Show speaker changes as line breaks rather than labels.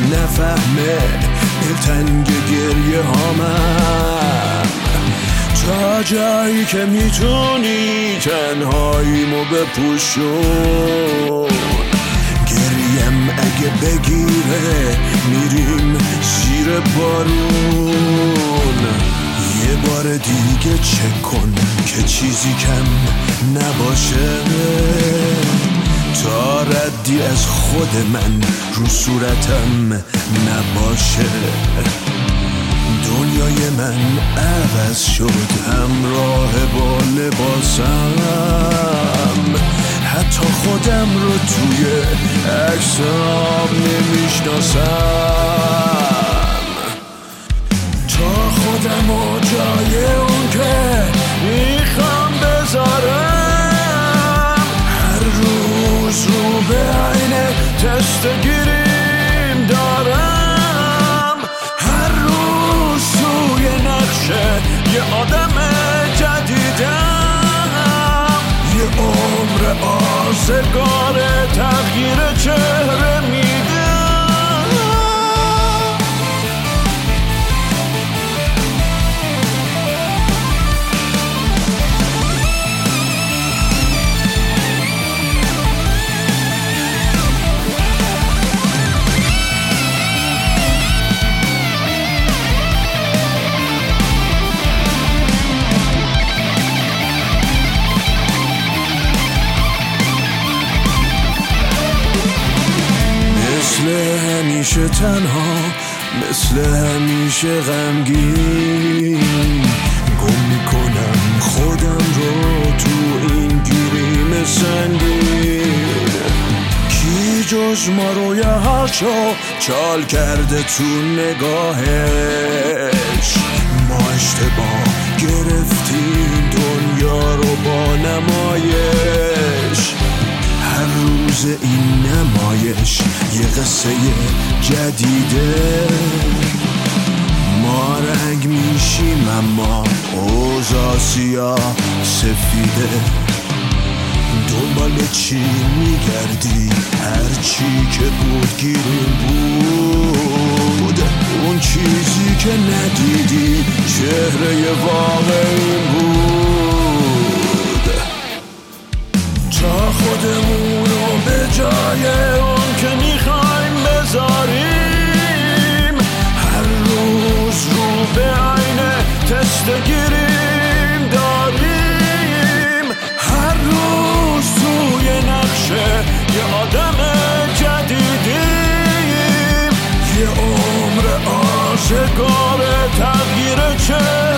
نفهمه دلتنگ گریه هامم، تا جایی که میتونی تنهاییمو بپوشون. گریم اگه بگیره میریم زیر بارون. یه بار دیگه چک کن که چیزی کم نباشه، تا ردی از خود من رو صورتم نباشه. دنیای من عوض شد همراه با لباسم، حتی خودم رو توی عکسام نمیشناسم. تا خودم رو جای اون که میخوام بذارم، هر روز رو به عینه تست گیریم دارم. هر روز توی نقشه یه آدم جدیدم، یه عمر آزگار تغییر چهره میدم. مثل همیشه تنها، مثل همیشه غمگین، گم میکنم خودم رو تو این گیریم سنگین. کی جز ما رو یه هرچا چال کرده تو نگاهش، ما اشتباه گرفتیم دنیا رو با نمایش. هر روز این نمایش یه قصه جدیده، ما رنگ میشیم اما اوضاع سیاه سفیده. دنبال چی میگردی؟ هر چی که بود گیریم بود، اون چیزی که ندیدی چهره واقعی بود. تا خودمونو به جای اون که میخوایم بذاریم، هر روز رو به عینه تست گیریم داریم. هر روز توی نقشه یه آدم جدیدیم، یه عمر آزگار تغییر چه